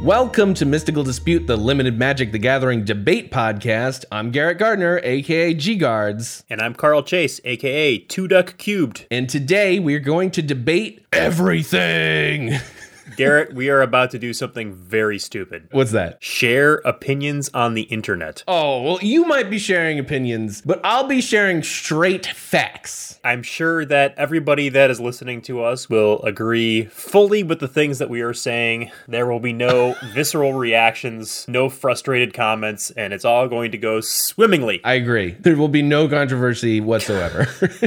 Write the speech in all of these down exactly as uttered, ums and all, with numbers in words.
Welcome to Mystical Dispute, the Limited Magic the Gathering debate podcast. I'm Garrett Gardner, aka G-Guards. And I'm Carl Chase, aka Two Duck Cubed. And today we're going to debate everything. Garrett, we are about to do something very stupid. What's that? Share opinions on the internet. Oh, well, you might be sharing opinions, but I'll be sharing straight facts. I'm sure that everybody that is listening to us will agree fully with the things that we are saying. There will be no visceral reactions, no frustrated comments, and it's all going to go swimmingly. I agree. There will be no controversy whatsoever.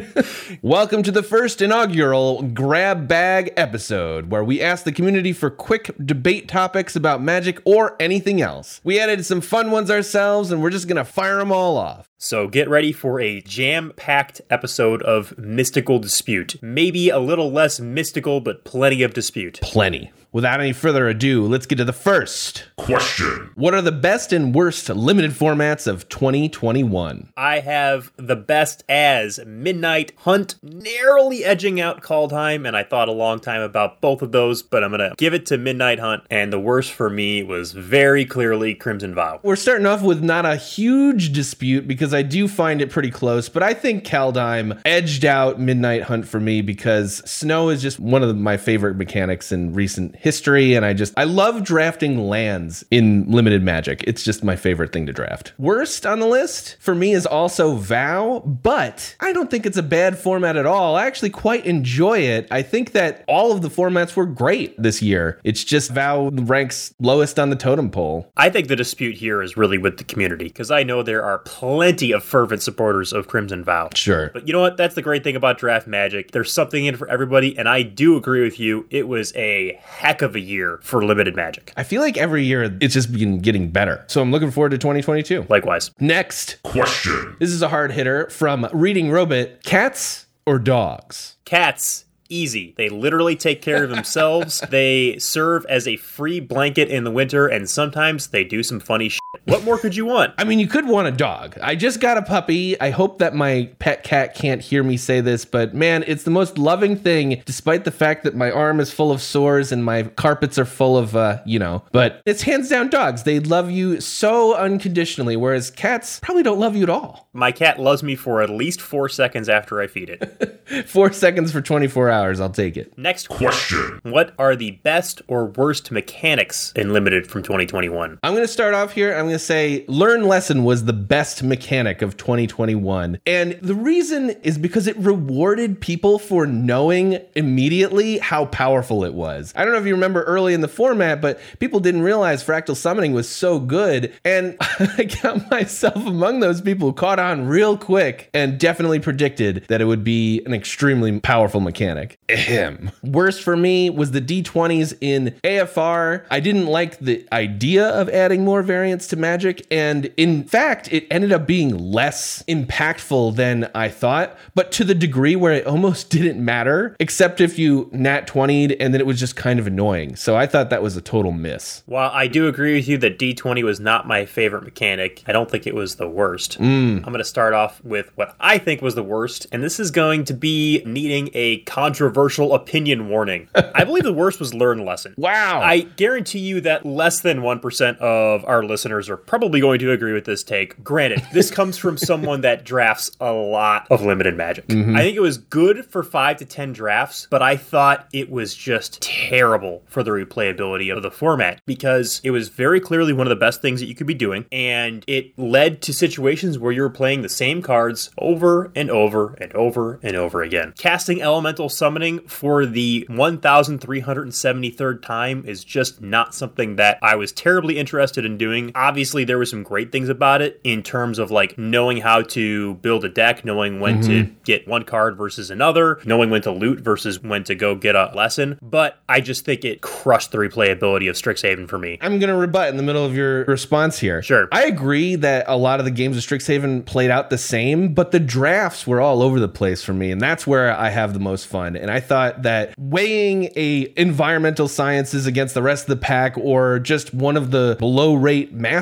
Welcome to the first inaugural Grab Bag episode, where we ask the community for quick debate topics about Magic or anything else. We added some fun ones ourselves, and we're just going to fire them all off. So get ready for a jam-packed episode of Mystical Dispute. Maybe a little less mystical, but plenty of dispute. Plenty. Without any further ado, let's get to the first question. What are the best and worst limited formats of twenty twenty-one? I have the best as Midnight Hunt, narrowly edging out Kaldheim, and I thought a long time about both of those, but I'm going to give it to Midnight Hunt, and the worst for me was very clearly Crimson Vow. We're starting off with not a huge dispute because I do find it pretty close, but I think Kaldheim edged out Midnight Hunt for me because snow is just one of my favorite mechanics in recent history, and I just I love drafting lands in limited Magic. It's just my favorite thing to draft. Worst on the list for me is also Vow, but I don't think it's a bad format at all. I actually quite enjoy it. I think that all of the formats were great this year. It's just Vow ranks lowest on the totem pole. I think the dispute here is really with the community, because I know there are plenty of fervent supporters of Crimson Vow. Sure. But you know what? That's the great thing about Draft Magic. There's something in it for everybody, and I do agree with you. It was a heck of a year for limited Magic. I feel like every year it's just been getting better. So I'm looking forward to twenty twenty-two. Likewise. Next Question. This is a hard hitter from Reading Robot. Cats or dogs? Cats. Easy. They literally take care of themselves. They serve as a free blanket in the winter, and sometimes they do some funny shit. What more could you want? I mean, you could want a dog. I just got a puppy. I hope that my pet cat can't hear me say this, but man, it's the most loving thing, despite the fact that my arm is full of sores and my carpets are full of, uh, you know, but it's hands down dogs. They love you so unconditionally, whereas cats probably don't love you at all. My cat loves me for at least four seconds after I feed it. Four seconds for twenty-four hours. I'll take it. Next question. What are the best or worst mechanics in Limited from twenty twenty-one? I'm going to start off here. I'm going to say Learn Lesson was the best mechanic of twenty twenty-one. And the reason is because it rewarded people for knowing immediately how powerful it was. I don't know if you remember early in the format, but people didn't realize Fractal Summoning was so good. And I count myself among those people who caught on real quick and definitely predicted that it would be an extremely powerful mechanic. Ahem. Worst for me was the D twenties in A F R. I didn't like the idea of adding more variants to Magic, and in fact, it ended up being less impactful than I thought, but to the degree where it almost didn't matter, except if you nat twenty'd, and then it was just kind of annoying. So I thought that was a total miss. While I do agree with you that D twenty was not my favorite mechanic, I don't think it was the worst. Mm. I'm going to start off with what I think was the worst, and this is going to be needing a controversial opinion warning. I believe the worst was Learn Lesson. Wow. I guarantee you that less than one percent of our listeners are probably going to agree with this take. Granted, this comes from someone that drafts a lot of limited Magic. Mm-hmm. I think it was good for five to ten drafts, but I thought it was just terrible for the replayability of the format because it was very clearly one of the best things that you could be doing, and it led to situations where you were playing the same cards over and over and over and over again. Casting Elemental Summoning for the one thousand three hundred seventy-third time is just not something that I was terribly interested in doing. Obviously, there were some great things about it in terms of like knowing how to build a deck, knowing when mm-hmm. to get one card versus another, knowing when to loot versus when to go get a lesson. But I just think it crushed the replayability of Strixhaven for me. I'm going to rebut in the middle of your response here. Sure. I agree that a lot of the games of Strixhaven played out the same, but the drafts were all over the place for me, and that's where I have the most fun. And I thought that weighing a environmental sciences against the rest of the pack or just one of the below rate mass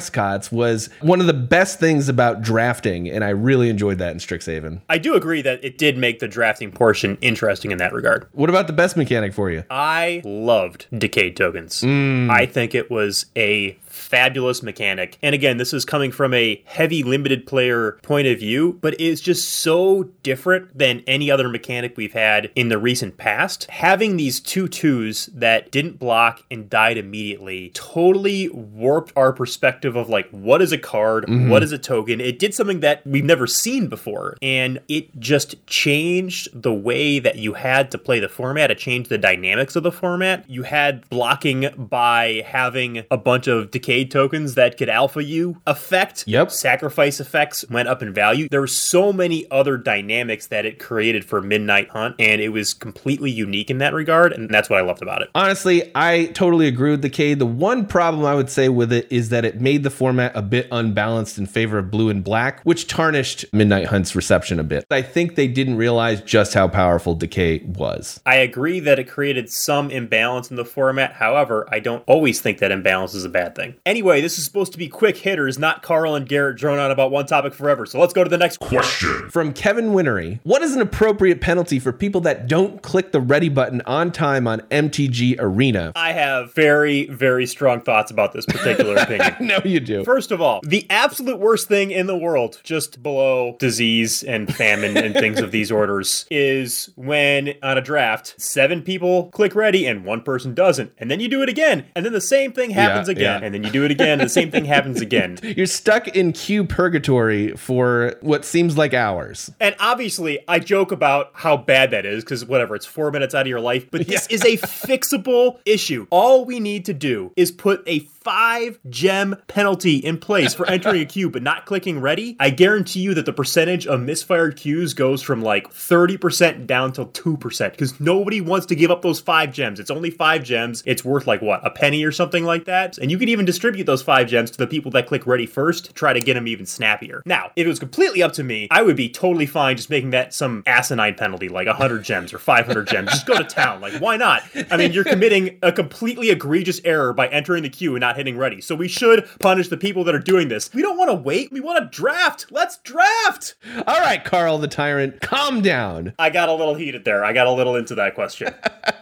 mascots was one of the best things about drafting, and I really enjoyed that in Strixhaven. I do agree that it did make the drafting portion interesting in that regard. What about the best mechanic for you? I loved Decayed Tokens. Mm. I think it was a fabulous mechanic. And again, this is coming from a heavy limited player point of view, but it's just so different than any other mechanic we've had in the recent past. Having these two twos that didn't block and died immediately totally warped our perspective of like, what is a card? Mm-hmm. What is a token? It did something that we've never seen before. And it just changed the way that you had to play the format. It changed the dynamics of the format. You had blocking by having a bunch of decayed tokens that could alpha you effect. Yep. Sacrifice effects went up in value. There were so many other dynamics that it created for Midnight Hunt, and it was completely unique in that regard, and that's what I loved about it. Honestly, I totally agree with Decay. The one problem I would say with it is that it made the format a bit unbalanced in favor of blue and black, which tarnished Midnight Hunt's reception a bit. I think they didn't realize just how powerful Decay was. I agree that it created some imbalance in the format. However, I don't always think that imbalance is a bad thing. Anyway, this is supposed to be quick hitters, not Carl and Garrett drone on about one topic forever. So let's go to the next question. From Kevin Winnery. What is an appropriate penalty for people that don't click the ready button on time on M T G Arena? I have very, very strong thoughts about this particular opinion. I know you do. First of all, the absolute worst thing in the world, just below disease and famine and things of these orders, is when on a draft, seven people click ready and one person doesn't. And then you do it again. And then the same thing happens yeah, again. Yeah. And then you do it again and the same thing happens again. You're stuck in queue purgatory for what seems like hours. And obviously, I joke about how bad that is because whatever, it's four minutes out of your life. But this yeah. is a fixable issue. All we need to do is put a five gem penalty in place for entering a queue but not clicking ready. I guarantee you that the percentage of misfired queues goes from like thirty percent down to two percent because nobody wants to give up those five gems. It's only five gems. It's worth like what, a penny or something like that? And you could even distribute those five gems to the people that click ready first to try to get them even snappier. Now, if it was completely up to me, I would be totally fine just making that some asinine penalty like one hundred gems or five hundred gems. Just go to town. Like, why not? I mean, you're committing a completely egregious error by entering the queue and not hitting ready. So we should punish the people that are doing this. We don't want to wait. We want to draft. Let's draft. All right, Carl the Tyrant, calm down. I got a little heated there. I got a little into that question.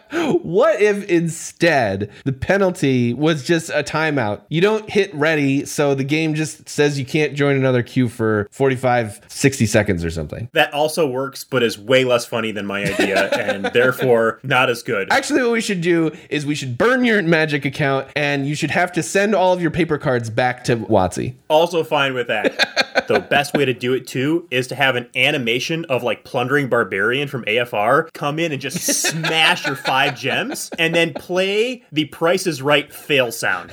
What if instead the penalty was just a timeout? You don't hit ready, so the game just says you can't join another queue for forty-five, sixty seconds or something. That also works, but is way less funny than my idea, and therefore not as good. Actually, what we should do is we should burn your Magic account, and you should have to send all of your paper cards back to WotC. Also fine with that. The best way to do it, too, is to have an animation of, like, Plundering Barbarian from A F R come in and just smash your five gems, and then play the Price is Right fail sound.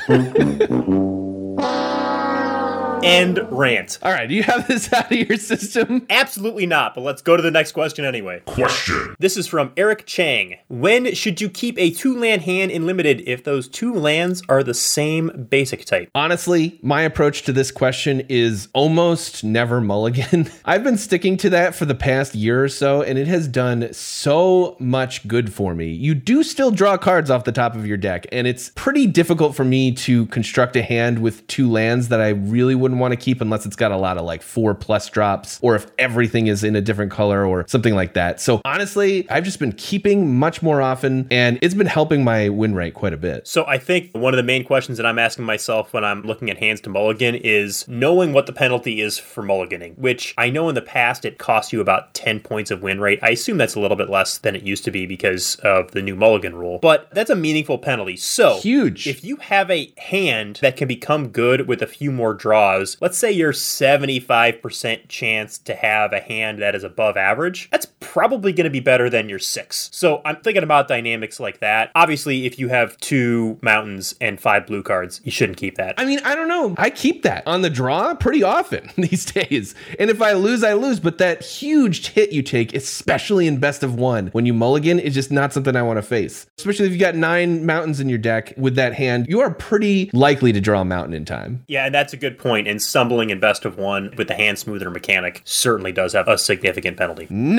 End rant. All right, do you have this out of your system? Absolutely not, but let's go to the next question anyway. Question. This is from Eric Chang. When should you keep a two-land hand in Limited if those two lands are the same basic type? Honestly, my approach to this question is almost never mulligan. I've been sticking to that for the past year or so, and it has done so much good for me. You do still draw cards off the top of your deck, and it's pretty difficult for me to construct a hand with two lands that I really wouldn't want to keep unless it's got a lot of like four plus drops or if everything is in a different color or something like that. So honestly, I've just been keeping much more often and it's been helping my win rate quite a bit. So I think one of the main questions that I'm asking myself when I'm looking at hands to mulligan is knowing what the penalty is for mulliganing, which I know in the past it cost you about ten points of win rate. I assume that's a little bit less than it used to be because of the new mulligan rule, but that's a meaningful penalty. So huge. If you have a hand that can become good with a few more draws, let's say you're seventy-five percent chance to have a hand that is above average, that's probably going to be better than your six. So I'm thinking about dynamics like that. Obviously, if you have two mountains and five blue cards, you shouldn't keep that. I mean, I don't know. I keep that on the draw pretty often these days. And if I lose, I lose. But that huge hit you take, especially in best of one, when you mulligan, is just not something I want to face. Especially if you got nine mountains in your deck with that hand, you are pretty likely to draw a mountain in time. Yeah, and that's a good point. And stumbling in best of one with the hand smoother mechanic certainly does have a significant penalty. Next.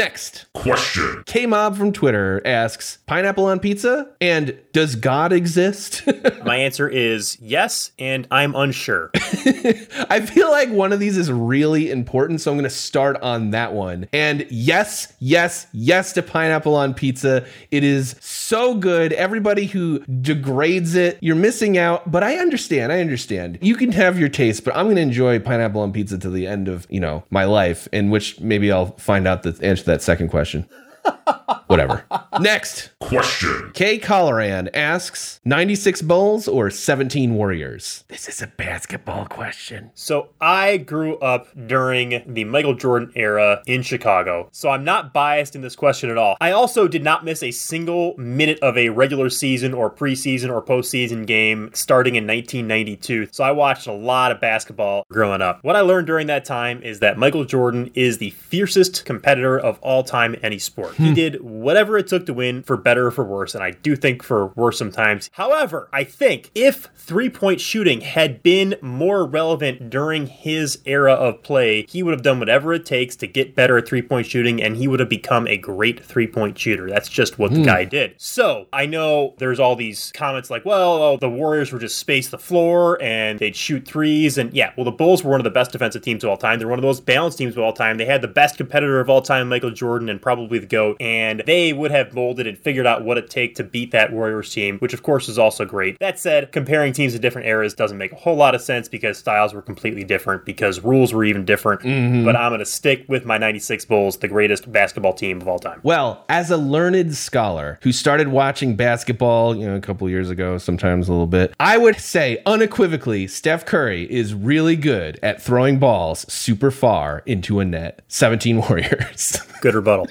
question. K-Mob from Twitter asks, pineapple on pizza? And does God exist? My answer is yes, and I'm unsure. I feel like one of these is really important, so I'm going to start on that one. And yes, yes, yes to pineapple on pizza. It is so good. Everybody who degrades it, you're missing out, but I understand. I understand. You can have your taste, but I'm going to enjoy pineapple on pizza to the end of, you know, my life, in which maybe I'll find out the answer to that second question. Whatever. Next question. Kay Colloran asks, ninety-six Bulls or seventeen Warriors? This is a basketball question. So I grew up during the Michael Jordan era in Chicago, so I'm not biased in this question at all. I also did not miss a single minute of a regular season or preseason or postseason game starting in nineteen ninety-two, so I watched a lot of basketball growing up. What I learned during that time is that Michael Jordan is the fiercest competitor of all time in any sport. He did whatever it took to win, for better or for worse, and I do think for worse sometimes. However, I think if three-point shooting had been more relevant during his era of play, he would have done whatever it takes to get better at three-point shooting, and he would have become a great three-point shooter. That's just what the guy did. So, I know there's all these comments like, well, oh, the Warriors were just space the floor, and they'd shoot threes, and yeah, well, the Bulls were one of the best defensive teams of all time. They're one of the most balanced teams of all time. They had the best competitor of all time, Michael Jordan, and probably the GOAT, and they would have molded and figured out what it takes to beat that Warriors team, which of course is also great. That said, comparing teams to different eras doesn't make a whole lot of sense because styles were completely different, because rules were even different, mm-hmm. but I'm going to stick with my ninety-six Bulls, the greatest basketball team of all time. Well, as a learned scholar who started watching basketball, you know, a couple years ago, sometimes a little bit, I would say unequivocally, Steph Curry is really good at throwing balls super far into a net. seventeen Warriors. Good rebuttal.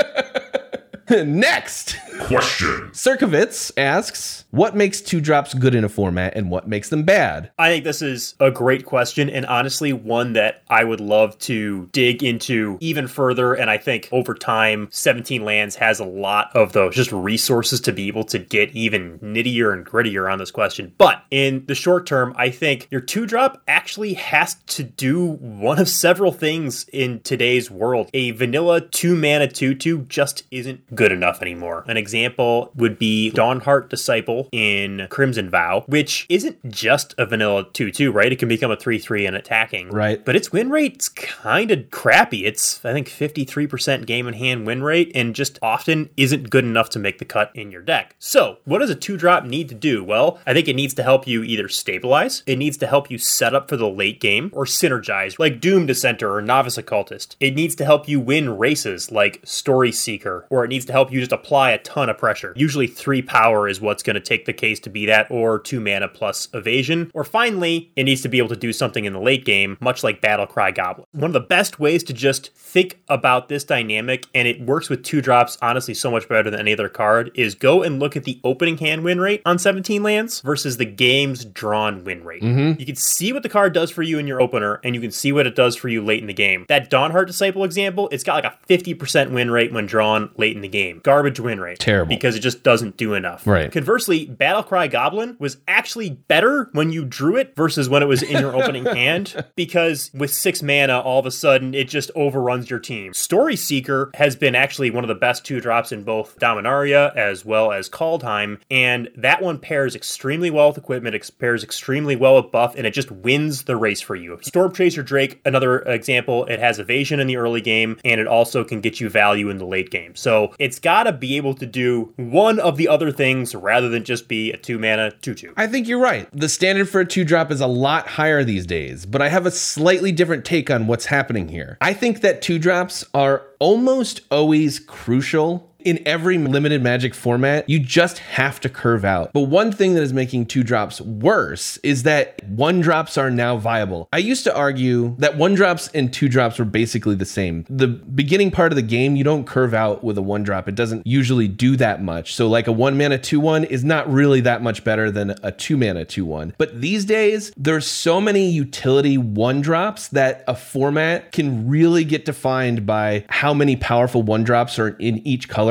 Next question. Circovitz asks, what makes two drops good in a format and what makes them bad? I think this is a great question, and honestly one that I would love to dig into even further. And I think over time, seventeen Lands has a lot of those just resources to be able to get even nittier and grittier on this question. But in the short term, I think your two drop actually has to do one of several things in today's world. A vanilla two mana two two just isn't good enough anymore. An example would be Dawnhart Disciple in Crimson Vow, which isn't just a vanilla two two, right? It can become a three three and attacking. Right. But its win rate's kind of crappy. It's, I think, fifty-three percent game in hand win rate, and just often isn't good enough to make the cut in your deck. So, what does a two drop need to do? Well, I think it needs to help you either stabilize, it needs to help you set up for the late game, or synergize, like Doom Dissenter or Novice Occultist. It needs to help you win races, like Story Seeker, or it needs to help you just apply a ton of pressure. Usually three power is what's going to take the case to be that, or two mana plus evasion. Or finally, it needs to be able to do something in the late game, much like Battlecry Goblin. One of the best ways to just think about this dynamic, and it works with two drops honestly so much better than any other card, is go and look at the opening hand win rate on seventeen lands versus the game's drawn win rate. Mm-hmm. You can see what the card does for you in your opener, and you can see what it does for you late in the game. That Dawnhart Disciple example, it's got like a fifty percent win rate when drawn late in the game. Garbage win rate. Terrible. Because it just doesn't do enough. Right. Conversely, Battlecry Goblin was actually better when you drew it versus when it was in your opening hand, because with six mana, all of a sudden, it just overruns your team. Story Seeker has been actually one of the best two drops in both Dominaria as well as Kaldheim, and that one pairs extremely well with equipment, it pairs extremely well with buff, and it just wins the race for you. Storm Chaser Drake, another example, it has evasion in the early game, and it also can get you value in the late game. So it's got to be able to do one of the other things rather than just be a two mana two two. I think you're right. The standard for a two drop is a lot higher these days, but I have a slightly different take on what's happening here. I think that two drops are almost always crucial. In every limited Magic format, you just have to curve out. But one thing that is making two drops worse is that one drops are now viable. I used to argue that one drops and two drops were basically the same. The beginning part of the game, you don't curve out with a one drop. It doesn't usually do that much. So like a one mana two one is not really that much better than a two mana two one. But these days, there's so many utility one drops that a format can really get defined by how many powerful one drops are in each color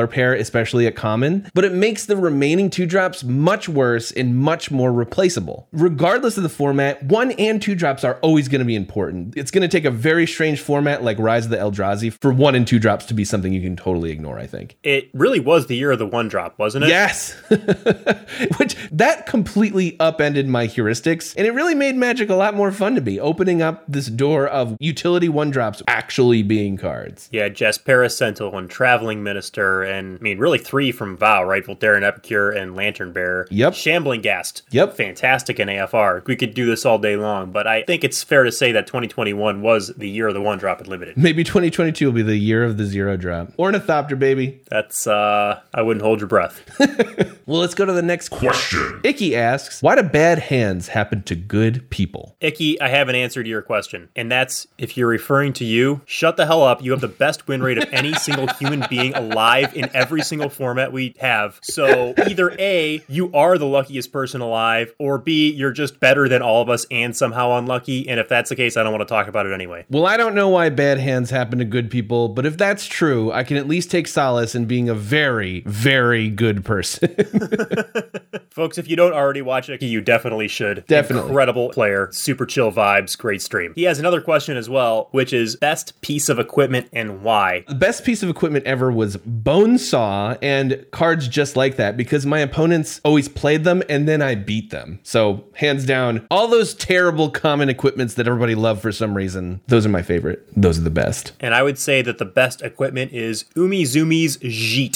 color pair, especially at common, but it makes the remaining two drops much worse and much more replaceable. Regardless of the format, one and two drops are always going to be important. It's going to take a very strange format like Rise of the Eldrazi for one and two drops to be something you can totally ignore, I think. It really was the year of the one drop, wasn't it? Yes. Which, that completely upended my heuristics, and it really made Magic a lot more fun to be, opening up this door of utility one drops actually being cards. Yeah, Jaspera Sentinel and Traveling Minister, and I mean, really three from WoW, right? Voltaren Epicure and Lantern Bearer. Yep. Shambling Ghast. Yep. Fantastic in A F R. We could do this all day long, but I think it's fair to say that twenty twenty-one was the year of the one drop at Limited. Maybe twenty twenty-two will be the year of the zero drop. Ornithopter, baby. That's, uh, I wouldn't hold your breath. Well, let's go to the next Question. Icky asks, why do bad hands happen to good people? Icky, I have an answer to your question, and that's, if you're referring to you, shut the hell up. You have the best win rate of any single human being alive in every single format we have. So either A, you are the luckiest person alive, or B, you're just better than all of us and somehow unlucky, and if that's the case, I don't want to talk about it anyway. Well, I don't know why bad hands happen to good people, but if that's true, I can at least take solace in being a very, very good person. Folks, if you don't already watch Icky, you definitely should. Definitely. Incredible player, super chill vibes, great stream. He has another question as well, which is best piece of equipment and why. The best piece of equipment ever was Bonesaw and cards just like that, because my opponents always played them and then I beat them. So hands down, all those terrible common equipments that everybody loved for some reason, those are my favorite. Those are the best. And I would say that the best equipment is Umizumi's Jeet.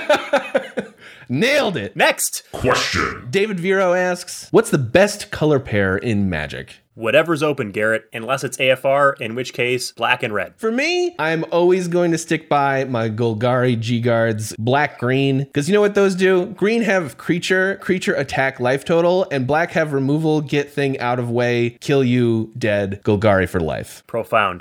Nailed it. Next, Question. David Vero asks, what's the best color pair in Magic? whatever's open, Garrett, unless it's A F R, in which case, black and red. For me, I'm always going to stick by my Golgari G-Guards black-green, because you know what those do? Green have creature, creature attack life total, and black have removal, get thing out of way, kill you, dead, Golgari for life. Profound.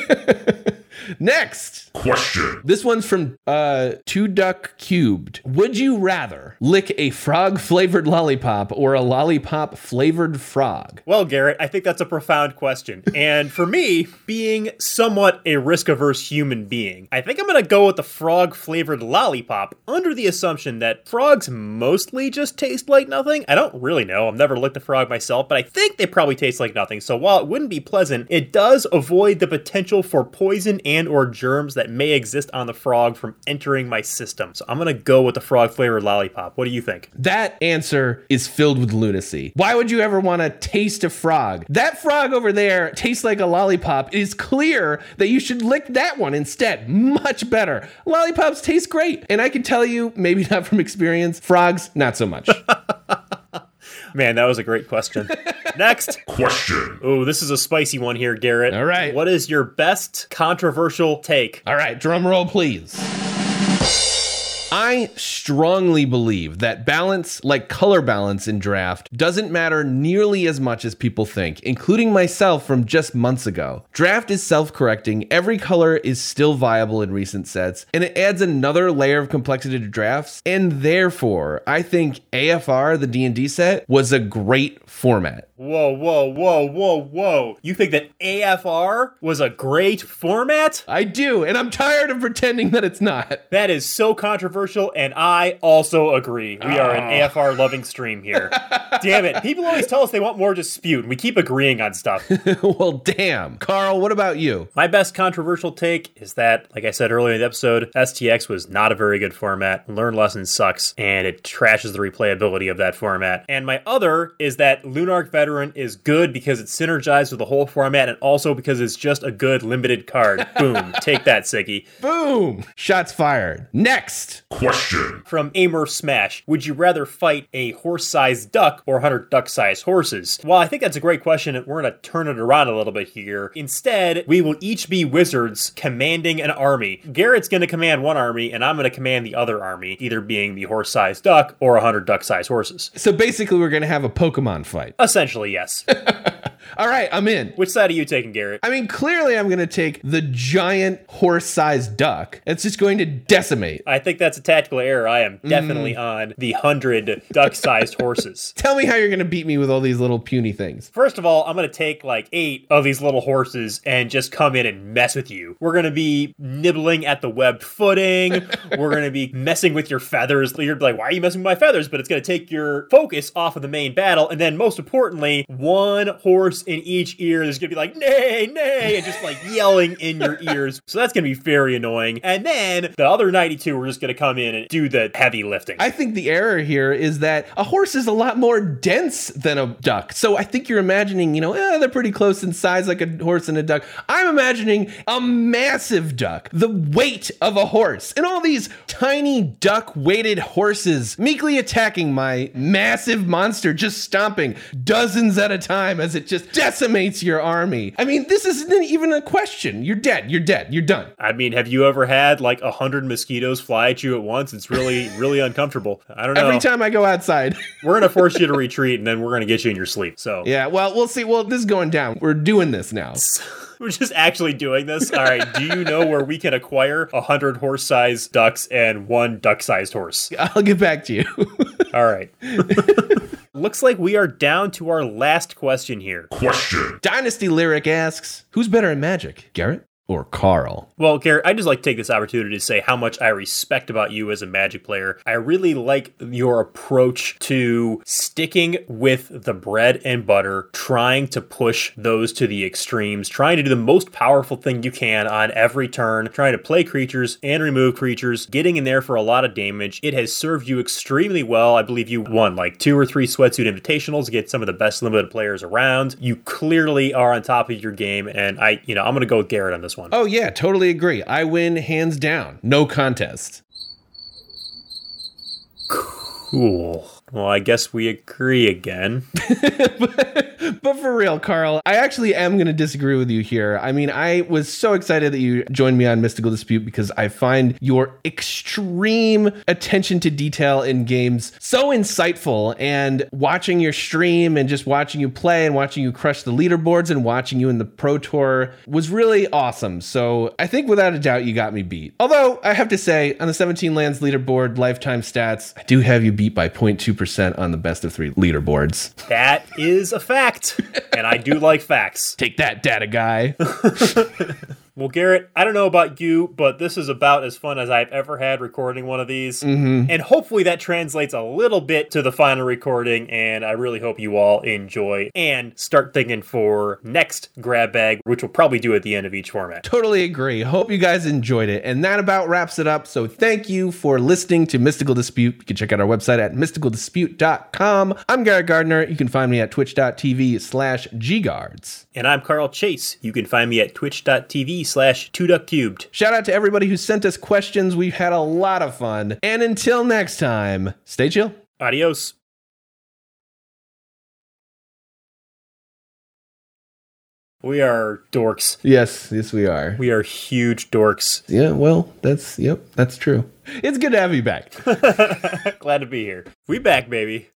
Next! Question. This one's from uh, Two Duck Cubed. Would you rather lick a frog-flavored lollipop or a lollipop-flavored frog? Well, Garrett, I think that's a profound question. And for me, being somewhat a risk-averse human being, I think I'm going to go with the frog-flavored lollipop under the assumption that frogs mostly just taste like nothing. I don't really know. I've never licked a frog myself, but I think they probably taste like nothing. So while it wouldn't be pleasant, it does avoid the potential for poison and or germs that may exist on the frog from entering my system. So I'm going to go with the frog-flavored lollipop. What do you think? That answer is filled with lunacy. Why would you ever want to taste a frog? That frog over there tastes like a lollipop. It is clear that you should lick that one instead. Much better. Lollipops taste great. And I can tell you, maybe not from experience, frogs, not so much. Man, that was a great question. Next. Question. Oh, this is a spicy one here, Garrett. All right. What is your best controversial take? All right, drum roll, please. I strongly believe that balance, like color balance in draft, doesn't matter nearly as much as people think, including myself from just months ago. Draft is self-correcting, every color is still viable in recent sets, and it adds another layer of complexity to drafts, and therefore, I think A F R, the D and D set, was a great format. Whoa, whoa, whoa, whoa, whoa. You think that A F R was a great format? I do, and I'm tired of pretending that it's not. That is so controversial, and I also agree. We are an A F R-loving stream here. Damn it. People always tell us they want more dispute, and we keep agreeing on stuff. Well, damn. Carl, what about you? My best controversial take is that, like I said earlier in the episode, S T X was not a very good format. Learn Lessons sucks, and it trashes the replayability of that format. And my other is that Lunarch Veteran is good because it's synergized with the whole format, and also because it's just a good limited card. Boom. Take that, Siggy. Boom! Shots fired. Next! Question. From Amer Smash, would you rather fight a horse-sized duck or one hundred duck-sized horses? Well, I think that's a great question, and we're going to turn it around a little bit here. Instead, we will each be wizards commanding an army. Garrett's going to command one army, and I'm going to command the other army, either being the horse-sized duck or one hundred duck-sized horses. So basically, we're going to have a Pokemon fight. Essentially, yes. All right, I'm in. Which side are you taking, Garrett? I mean, clearly I'm going to take the giant horse-sized duck. It's just going to decimate. I think that's a tactical error. I am definitely mm. on the hundred duck-sized horses. Tell me how you're going to beat me with all these little puny things. First of all, I'm going to take like eight of these little horses and just come in and mess with you. We're going to be nibbling at the webbed footing. We're going to be messing with your feathers. You're like, why are you messing with my feathers? But it's going to take your focus off of the main battle. And then most importantly, one horse in each ear is going to be like, nay, nay, and just like yelling in your ears. So that's going to be very annoying. And then the other ninety-two are just going to come in and do the heavy lifting. I think the error here is that a horse is a lot more dense than a duck. So I think you're imagining, you know, eh, they're pretty close in size like a horse and a duck. I'm imagining a massive duck, the weight of a horse, and all these tiny duck-weighted horses meekly attacking my massive monster, just stomping dozens at a time as it just decimates your army. I mean, this isn't even a question. You're dead. You're dead. You're done. I mean, have you ever had like a hundred mosquitoes fly at you at once? It's really, really uncomfortable. I don't know. Every time I go outside. We're going to force you to retreat, and then we're going to get you in your sleep. So yeah, well, we'll see. Well, this is going down. We're doing this now. We're just actually doing this. All right. Do you know where we can acquire a hundred horse-sized ducks and one duck-sized horse? I'll get back to you. All right. Looks like we are down to our last question here. Question. Dynasty Lyric asks, who's better at Magic, Garrett or Carl? Well, Garrett, I'd just like to take this opportunity to say how much I respect about you as a Magic player. I really like your approach to sticking with the bread and butter, trying to push those to the extremes, trying to do the most powerful thing you can on every turn, trying to play creatures and remove creatures, getting in there for a lot of damage. It has served you extremely well. I believe you won like two or three Sweatsuit Invitationals to get some of the best limited players around. You clearly are on top of your game, and I, you know, I'm going to go with Garrett on this one. Oh, yeah, totally agree. I win hands down. No contest. Cool. Well, I guess we agree again. but, but for real, Carl, I actually am going to disagree with you here. I mean, I was so excited that you joined me on Mystical Dispute because I find your extreme attention to detail in games so insightful, and watching your stream and just watching you play and watching you crush the leaderboards and watching you in the Pro Tour was really awesome. So I think without a doubt, you got me beat. Although I have to say, on the seventeen lands leaderboard lifetime stats, I do have you beat by zero point two percent on the best of three leaderboards. That is a fact, and I do like facts. Take that, data guy. Well, Garrett, I don't know about you, but this is about as fun as I've ever had recording one of these. Mm-hmm. And hopefully that translates a little bit to the final recording, and I really hope you all enjoy and start thinking for next grab bag, which we'll probably do at the end of each format. Totally agree. Hope you guys enjoyed it. And that about wraps it up. So thank you for listening to Mystical Dispute. You can check out our website at mystical dispute dot com. I'm Garrett Gardner. You can find me at twitch dot t v slash g guards. And I'm Carl Chase. You can find me at twitch dot t v slash two duck cubed. Shout out to everybody who sent us questions. We've had a lot of fun. And until next time, stay chill. Adios. We are dorks. Yes, yes we are. We are huge dorks. Yeah, well, that's, yep, that's true. It's good to have you back. Glad to be here. We back, baby.